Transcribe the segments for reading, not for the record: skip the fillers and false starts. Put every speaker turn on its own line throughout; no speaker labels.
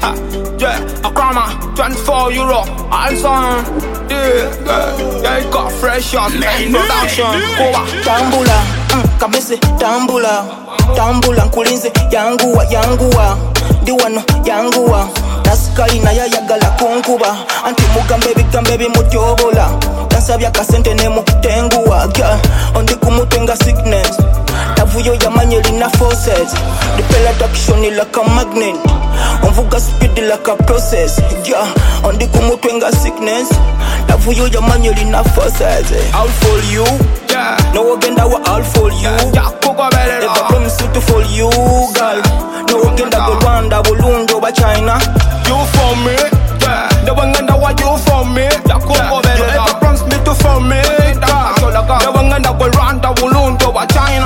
Yeah, a grammar, 24 euro. Also, yeah, it got fresh on production.
Tambula, kabese, tambula. Tambula nkulinze, yanguwa, yanguwa. Diwano, yanguwa. Nasikali na yayagala kunkuba. Anti mugambe bigambe bimutyobola. Tansabya kasente ne mukutenguwa. Ondi kumutenga sickness. Tavuyo yamanye lina forces. The pela attraction like a magnet. Onvuga speed like a process. Ondi kumutenga sickness. Tavuyo yamanye lina forces. I'll follow you. No agenda wa I'll follow you. If I promise you to follow you, girl. No agenda go Rwanda, Burundi, or China.
You for me, the one and what you for me. You ever promise me to for me. The one and go Rwanda, Burundi, or China.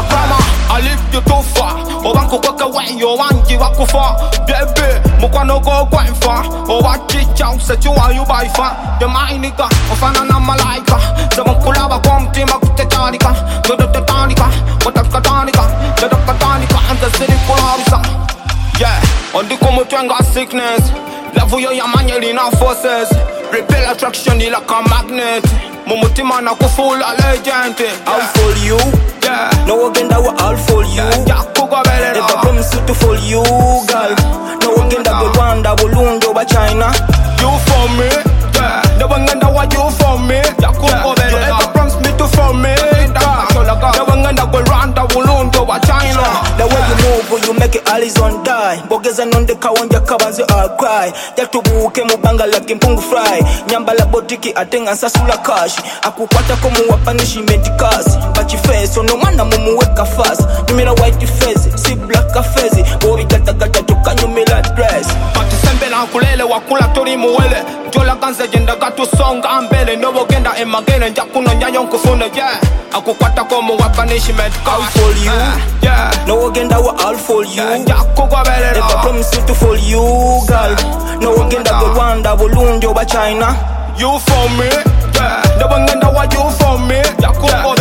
I live you too far. Or I could walk away, you want you walk far. Baby, Mukano go quite far. Or what teach out, set you are you by far. The mind nigga, of an Malaika. The Mukulava come team of Tetanica. The Tetanica, what of Katanica, the Katanica, and the city for Hamza. Yeah, on the Komutanga sickness. Lavuyo Yamanelina forces. Repel attraction like a magnet. Mumutima na kufula legend.
I'll follow you. No agenda wa I'll follow you. If I promise you to follow you, girl. No agenda go Rwanda, Burundi, or China.
You for me, the one agenda wa you for me. You ever promise me to for me. The one agenda go Rwanda, Burundi, or China.
The way you move, you make it Alizon die. Bogeza nonde kawanja kabanzi I'll cry. Yatubuke mubanga like mpungu fry. Nyambala botiki atenga sasula kashi. Akukwata komu wapanishimenti kasi. Bachi face, ono mwana mumuweka fast. Numira white face, si black face. Bobi gata gata toka nyumila dress.
Pati sembe na kulele wakula tori muwele. Jola kanze jenda gatu songa ambele. Nobo genda emagene njakuno nyanyon kufune yeah. Akukwata komu wapanishimenti kasi.
I'll follow you. No agenda wa I'll follow you. If I promise you to follow you, girl. No agenda go Rwanda, Burundi, or China.
You for me, the one agenda wa you for me.